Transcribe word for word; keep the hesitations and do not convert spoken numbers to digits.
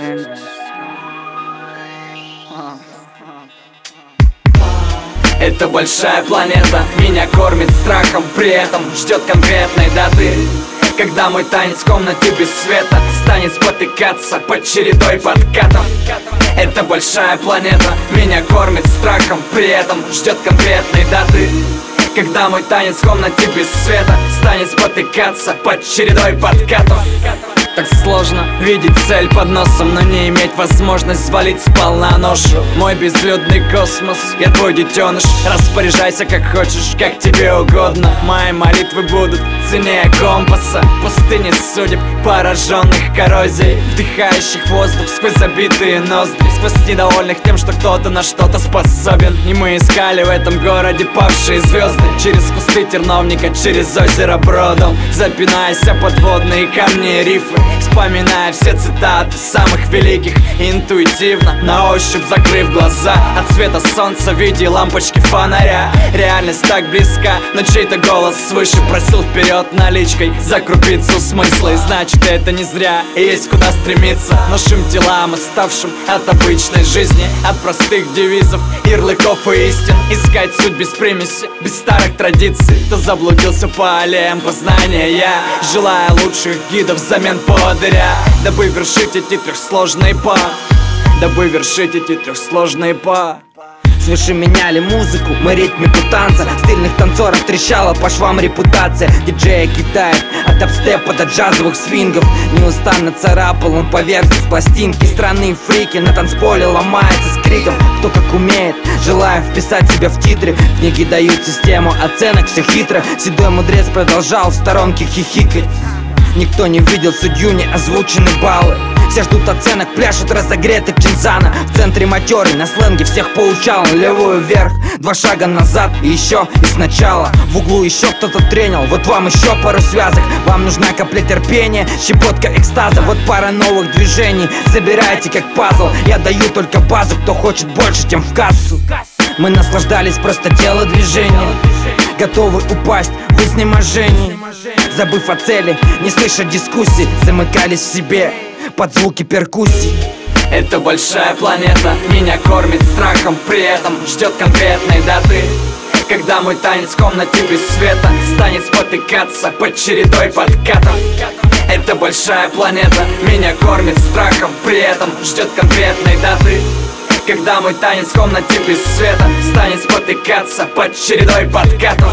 Это большая планета, меня кормит страхом, при этом ждет конкретной даты, когда мой танец в комнате без света станет спотыкаться под чередой подкатов. Это большая планета, меня кормит страхом, при этом ждет конкретной даты, когда мой танец в комнате без света станет спотыкаться под чередой подкатов. Так сложно видеть цель под носом, но не иметь возможность свалить сполна ношу. Мой безлюдный космос, я твой детеныш. Распоряжайся как хочешь, как тебе угодно. Мои молитвы будут ценнее компаса. Пустыни судеб, пораженных коррозией, вдыхающих воздух сквозь забитые ноздри, сквозь недовольных тем, что кто-то на что-то способен. И мы искали в этом городе павшие звезды, через кусты терновника, через озеро бродом, запинаясь о подводные камни и рифы, вспоминая все цитаты самых великих, интуитивно, на ощупь закрыв глаза от света солнца в виде лампочки фонаря. Реальность так близка, но чей-то голос свыше просил вперед наличкой за крупицу смысла. И значит, это не зря, и есть куда стремиться нашим делам, оставшим от обычной жизни, от простых девизов, ярлыков и истин. Искать суть без примеси, без старых традиций. Кто заблудился по аллеям познания, я желаю лучших гидов взамен поводыря, дабы вершить эти трехсложные па, дабы вершить эти трехсложные па. Свыше меняли музыку, мы ритмику танца. Стильных танцоров трещала по швам репутация. Диджея кидает от апстепа до джазовых свингов. Неустанно царапал он поверхность пластинки. Странные фрики на танцполе ломается с криком. Кто как умеет, желая вписать себя в титры. Книги дают систему оценок, все хитро. Седой мудрец продолжал в сторонке хихикать. Никто не видел судью, не озвучены баллы. Все ждут оценок, пляшут разогретых Чинзана. В центре матерый, на сленге всех поучал. Левую вверх, два шага назад и еще и сначала. В углу еще кто-то тренил, вот вам еще пару связок. Вам нужна капля терпения, щепотка экстаза. Вот пара новых движений, забирайте как пазл. Я даю только базу, кто хочет больше, тем в кассу. Мы наслаждались просто тело движения, готовы упасть в изнеможении. Забыв о цели, не слыша дискуссий, замыкались в себе под звуки перкуссий. Это большая планета, меня кормит страхом, при этом ждет конкретной даты, когда мой танец в комнате без света станет спотыкаться под чередой подкатов. Это большая планета, меня кормит страхом, при этом ждет конкретной даты, когда мой танец в комнате без света станет спотыкаться под чередой подкатов.